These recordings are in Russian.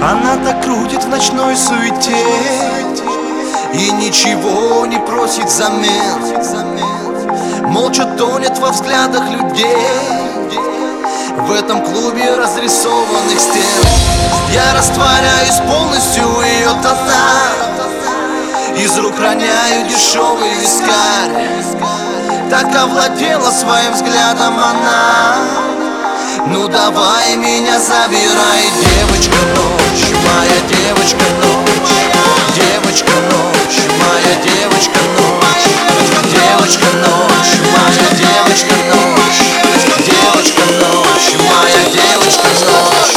Она так крутит в ночной суете и ничего не просит взамен. Молча тонет во взглядах людей в этом клубе разрисованных стен. Я растворяюсь полностью в ее тонах, из рук роняю дешевый вискарь. Так овладела своим взглядом она. Ну давай меня забирай, девочка ночь, моя девочка ночь, девочка ночь, моя девочка ночь, девочка ночь, моя девочка ночь, девочка ночь, моя девочка ночь.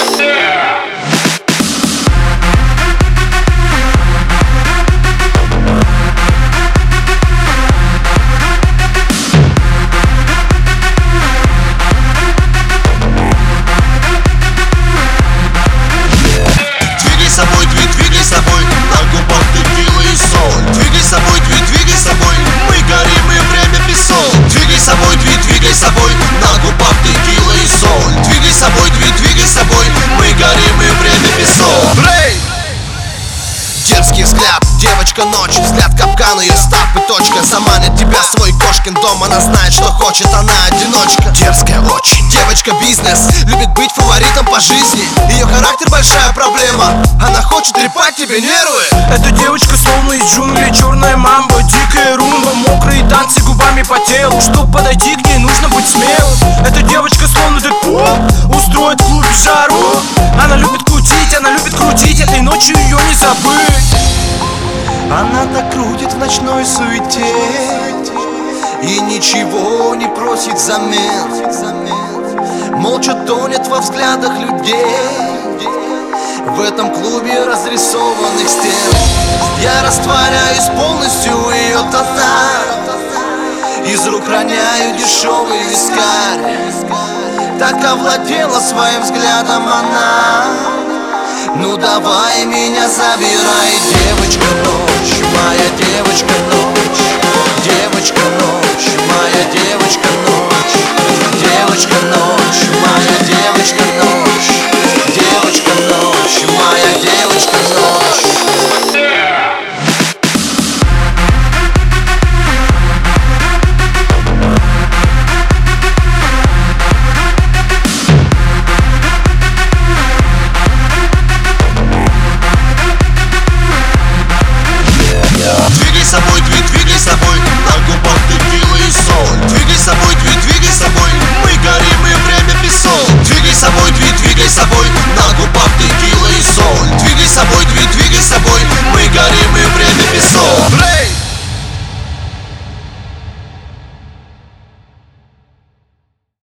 Двигай собой, на губах текила и соль. Двигай собой, двигай собой, мы горим и время песок. Двигай собой, двигай собой, на губах текила и соль. Двигай собой, мы горим и время песок. Брей! Дерзкий взгляд, девочка ночь, взгляд капкан, ее стап и точка. Заманит тебя свой кошкин дом, она знает, что хочет, она одиночка. Дерзкая очень, девочка бизнес, любит быть фаворитом по жизни. Ее характер большая проблема, она хочет трепать тебе нервы. Эта девочка словно из джунглей, черная мамба, дикая румба, мокрые танцы губами по телу. Чтоб подойти к ней, нужно быть смелым. Эта девочка словно Дэдпул, устроит в клубе жару. Она любит крутить, этой ночью ее не забыть. Она так крутит в ночной суете и ничего не просит взамен. Молча тонет во взглядах людей в этом клубе разрисованных стен. Я растворяюсь полностью в ее тонах, из рук роняю дешевый вискарь. Так овладела своим взглядом она. Ну давай меня забирай, девочка ночь, моя девочка ночь, девочка ночь, моя девочка ночь, девочка ночь.